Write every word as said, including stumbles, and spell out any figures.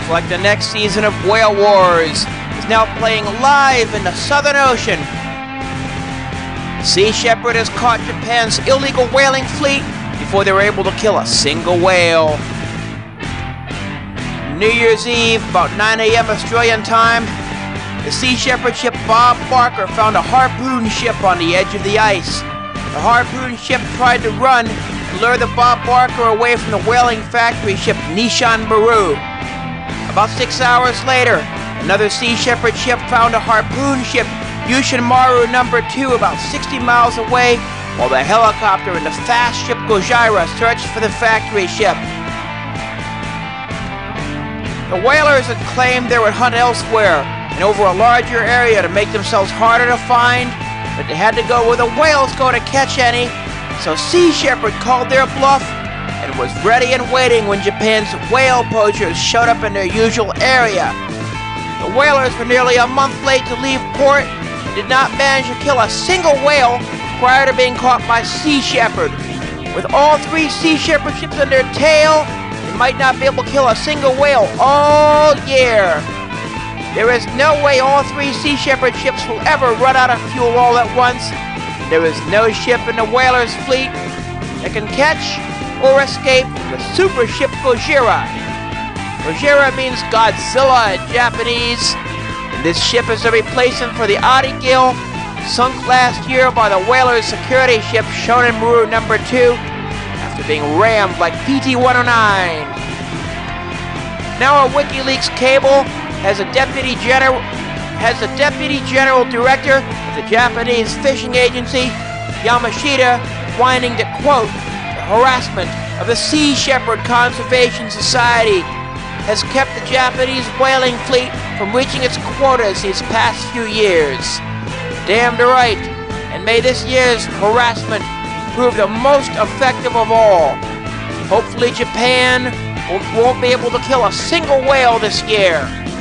like the next season of Whale Wars, is now playing live in the Southern Ocean. Sea Shepherd has caught Japan's illegal whaling fleet before they were able to kill a single whale. New Year's Eve, about nine A M Australian time, the Sea Shepherd ship Bob Barker found a harpoon ship on the edge of the ice. The harpoon ship tried to run and lure the Bob Barker away from the whaling factory ship Nishan Maru. About six hours later, another Sea Shepherd ship found a harpoon ship Yushin Maru number two about sixty miles away, while the helicopter and the fast ship Gojira searched for the factory ship. The whalers had claimed they would hunt elsewhere and over a larger area to make themselves harder to find, but they had to go where the whales go to catch any, so Sea Shepherd called their bluff and was ready and waiting when Japan's whale poachers showed up in their usual area. The whalers were nearly a month late to leave port and did not manage to kill a single whale prior to being caught by Sea Shepherd. With all three Sea Shepherd ships on their tail, they might not be able to kill a single whale all year. There is no way all three Sea Shepherd ships will ever run out of fuel all at once. There is no ship in the whalers' fleet that can catch or escape the super ship Gojira. Gojira means Godzilla in Japanese, and this ship is a replacement for the Adi-Gil, sunk last year by the whalers' security ship Shonen Maru number two after being rammed like P T one oh nine. Now a WikiLeaks cable has a deputy general has the deputy general director of the Japanese fishing agency, Yamashita, whining that, quote, the harassment of the Sea Shepherd Conservation Society has kept the Japanese whaling fleet from reaching its quotas these past few years. Damned right, and may this year's harassment prove the most effective of all. Hopefully Japan won't be able to kill a single whale this year.